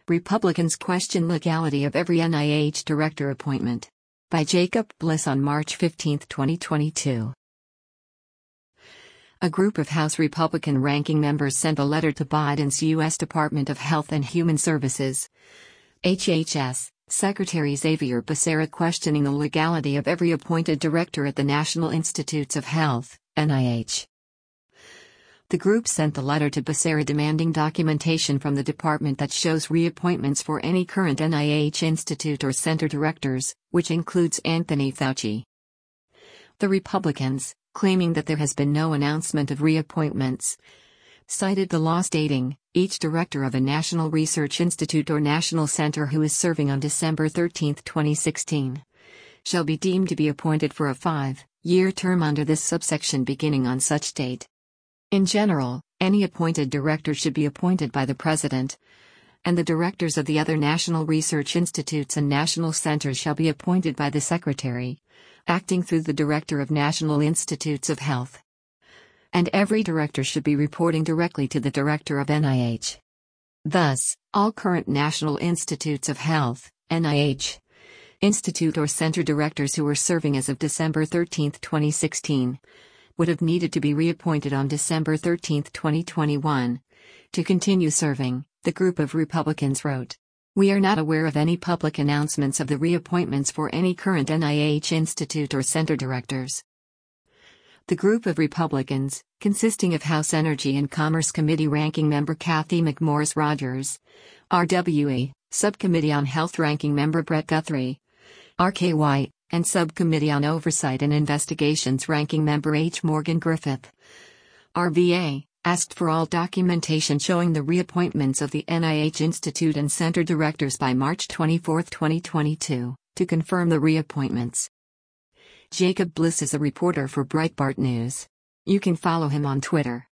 Republicans question legality of every NIH director appointment. By Jacob Bliss on March 15, 2022. A group of House Republican ranking members sent a letter to Biden's U.S. Department of Health and Human Services (HHS) Secretary Xavier Becerra questioning the legality of every appointed director at the National Institutes of Health, NIH. The group sent the letter to Becerra demanding documentation from the department that shows reappointments for any current NIH institute or center directors, which includes Anthony Fauci. The Republicans, claiming that there has been no announcement of reappointments, cited the law stating, each director of a national research institute or national center who is serving on December 13, 2016, shall be deemed to be appointed for a 5-year term under this subsection beginning on such date. In general, any appointed director should be appointed by the President, and the directors of the other national research institutes and national centers shall be appointed by the Secretary, acting through the Director of National Institutes of Health. And every director should be reporting directly to the Director of NIH. Thus, all current National Institutes of Health, NIH, institute or center directors who were serving as of December 13, 2016, would have needed to be reappointed on December 13, 2021. To continue serving, the group of Republicans wrote, "We are not aware of any public announcements of the reappointments for any current NIH institute or center directors." The group of Republicans, consisting of House Energy and Commerce Committee Ranking Member Kathy McMorris Rodgers, RWE, Subcommittee on Health Ranking Member Brett Guthrie, RK White, and Subcommittee on Oversight and Investigations Ranking Member H. Morgan Griffith, RVA, asked for all documentation showing the reappointments of the NIH Institute and Center directors by March 24, 2022, to confirm the reappointments. Jacob Bliss is a reporter for Breitbart News. You can follow him on Twitter